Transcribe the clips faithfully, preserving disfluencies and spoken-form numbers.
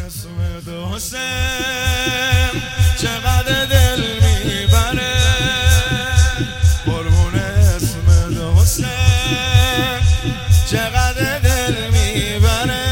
اسمت حسین چقدر دل میبره، قربون اسمت حسین چقدر دل میبره.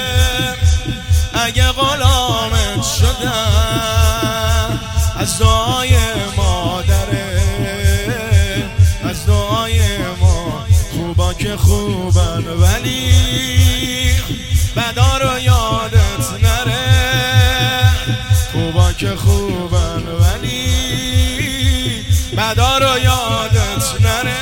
اگه غلامت شدم از دعای مادره، از دعای ما خوبا که خوبن ولی بدا رو یادت نره، خوبا که خوبن ولی بدا رو یادت نره.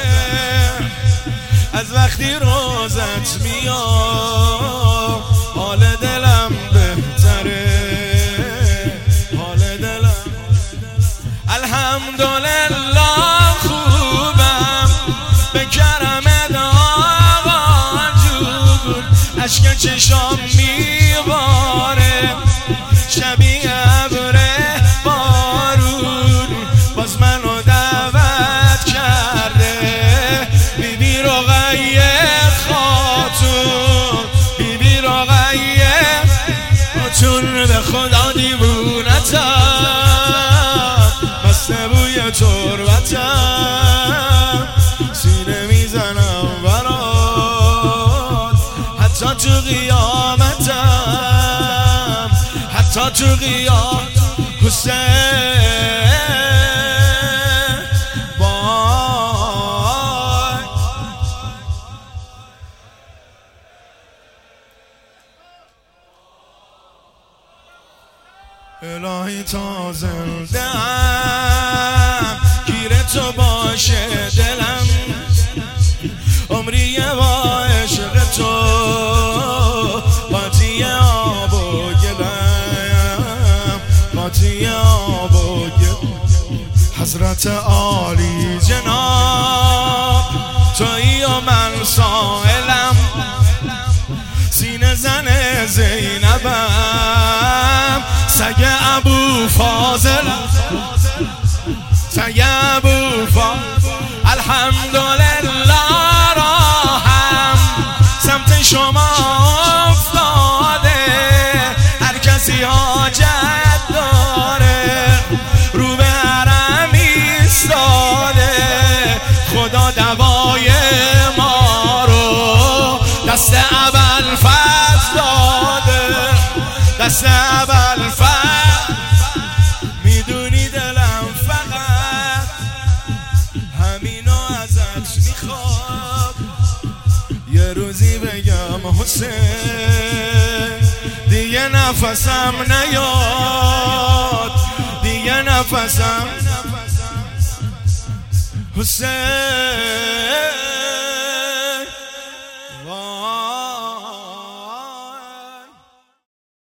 از وقتی روزت میاد حال دلم بهتره، حال دلم الحمدلله خوبم به کرمت آقا جون. اشک چشام میباره شبیه ابر بارون، باز منو دعوت کرده بی بی رقیه خاتون، بی بی رقیه خاتون. به خدا دیوونتم مسته بوی تربتم، سینه میزنم برات حتی تو قیامتم، حتی تو قیامت حسین. الهی تا زنده‌ام گیر تو باشه دلم، عمری با عشق تو قاطی آب و گلم، قاطی آب و گلم. حضرت عالی جناب تویی و من سائلم، سینه زن زینبم سگ ابو فاضل، سگ ابو فاضل. الحمدلله راهم سمت شما افتاده، هر کسی حاجت داره رو به حرم ایستاده. خدا دوای ما رو دست ابوالفضل داده، دست ابوالفضل. میدونی دلم فقط همینو ازت میخواد، یه روزی بگم حسین دیگه نفسم نیاد، دیگه نفسم حسین.